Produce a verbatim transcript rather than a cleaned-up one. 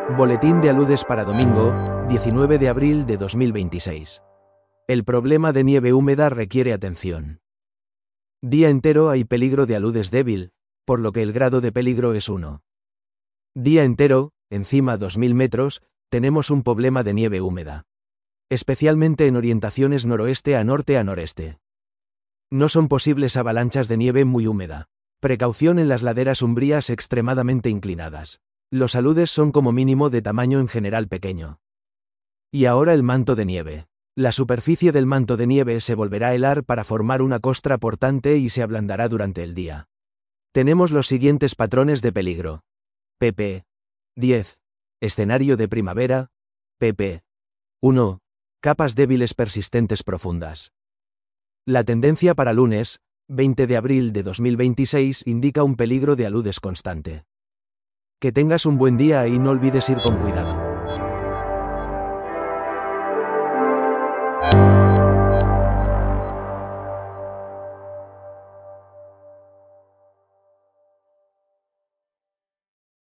Boletín de aludes para domingo, diecinueve de abril de dos mil veintiséis. El problema de nieve húmeda requiere atención. Día entero hay peligro de aludes débil, por lo que el grado de peligro es uno. Día entero, encima dos mil metros, tenemos un problema de nieve húmeda. Especialmente en orientaciones noroeste a norte a noreste. No son posibles avalanchas de nieve muy húmeda. Precaución en las laderas umbrías extremadamente inclinadas. Los aludes son como mínimo de tamaño en general pequeño. Y ahora el manto de nieve. La superficie del manto de nieve se volverá a helar para formar una costra portante y se ablandará durante el día. Tenemos los siguientes patrones de peligro. pp. diez. Escenario de primavera. pp. uno. Capas débiles persistentes profundas. La tendencia para lunes, veinte de abril de dos mil veintiséis, indica un peligro de aludes constante. Que tengas un buen día y no olvides ir con cuidado.